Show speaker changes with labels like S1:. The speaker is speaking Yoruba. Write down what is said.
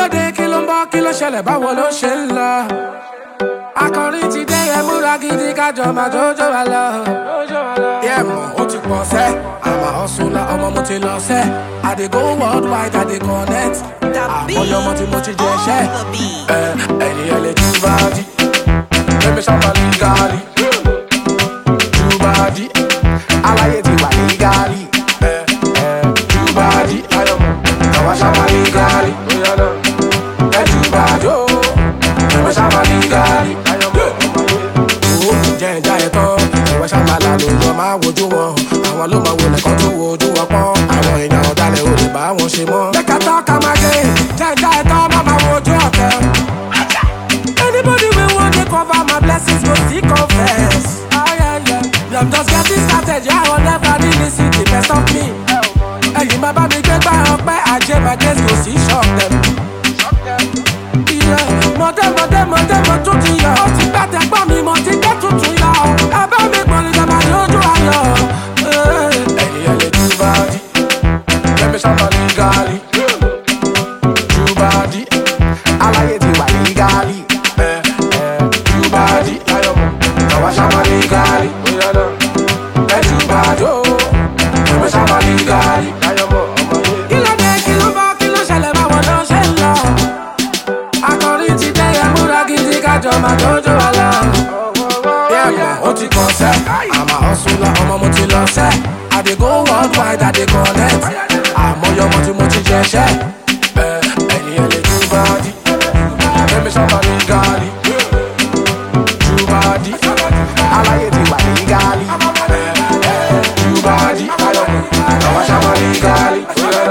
S1: dé kí ló ń bọ́ kí ló ṣẹlẹ̀ báwo ló ṣe ń lọ. akọrin ti dé ẹ múra gidi kájọ máa jójó wa lọ. yẹ mọ̀ ó ti pọ̀ sẹ́ àmà ọ̀ṣunla ọmọ mo ti lọ sẹ́. I dey go worldwide I dey connect. àmọ́yọ́ ọmọ tí mo ti jẹ ṣẹ́. ẹ̀yìn ẹ̀ lè tú báàdì lẹ́mi sábà ní gàálì. tú báàdì aláyé ti wà ní gàálì. tú báàdì àwa sábà ní gàálì. ẹ tú báàdì ó lẹ́mi sábà ní gàálì. jẹ́ ìjà ẹ̀ tán ìwé sábàlá ló lọ máa wojú wọn. àwọn ló máa wọlé kan tó wojú wọn pọ́n. àwọn èèyàn ọ̀dàlẹ̀ ò lè bá wọn ṣe mọ́. lẹ́ka tán ká máa gé jẹ́ ìjà ẹ̀ tán má máa wojú ọ̀tẹ̀. anybody wey wan dey cover my blessings go still confess. I'm just getting started, yeah, I will never really see the best of me. ẹ̀yin máa bá mi gbé gbá ọpẹ́ ajé my days go see shock them. mọ̀dé mo tún ti yọ. ó ti gbẹ́ tẹ́gbọ́n mi mo ti gbé tuntun yọ. ẹ bá mi pọ̀ nígbà máa yọjú ayọ̀. ẹ̀yin ẹ̀ lè tú báàdì lẹ́mi sábà ní gàálì. tú báàdì aláyé ti wà ní gàálì. tú báàdì àwa sábà ní gàálì. ẹ tú báàdì ó lẹ́mi sábà ní gàálì. kí ló dé kí ló bọ́ kí ló ṣẹlẹ̀ báwo ló ṣe ń lọ. akọrin ti dé ẹ múra gidi kájọ máa jójó wa lọ. ó ti kàn sẹ́ àmà ọ̀ṣunla ọmọ mo ti lọ sẹ́. I dey go worldwide I dey connect. àmọ́yọ́ ọmọ tí mo ti jẹ ṣẹ́. ẹ̀yìn ẹ̀ lè tú báàdì lẹ́mi sábà ní gàálì. tú báàdì aláyé ti wà ní gàálì. tú báàdì àwa sábà ní gàálì.